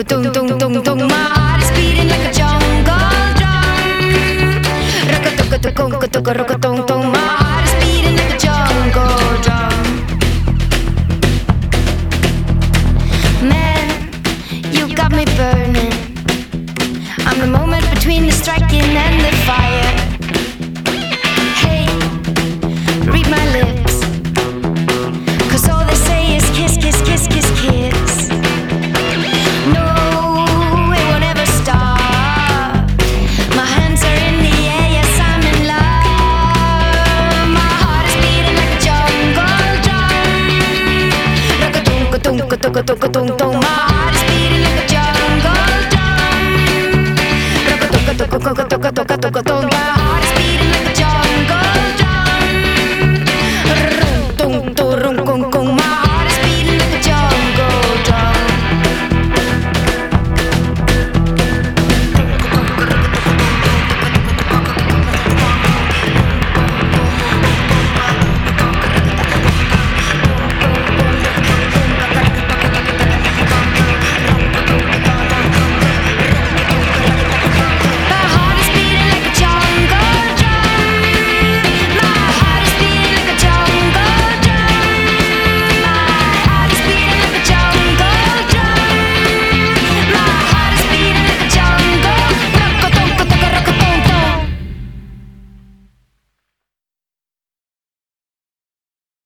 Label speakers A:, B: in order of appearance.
A: tung tung tung tung. My heart is beating like a jungle drum. Rock tung tung. My heart is beating like a jungle drum. Man, you got me burning. I'm the moment between the striking and the fire. Hey, read my lips, 'cause all they say is kiss, kiss, kiss, kiss, kiss. No, it won't ever stop. My hands are in the air, yes, I'm in love. My heart is beating like a jungle drum. Rock-a-tung-ka-tung-ka-tung-ka-tung-ka-tung. My heart is beating like a jungle drum. Rock-a-tung-ka-tung-ka-tung-ka-tung-ka-tung.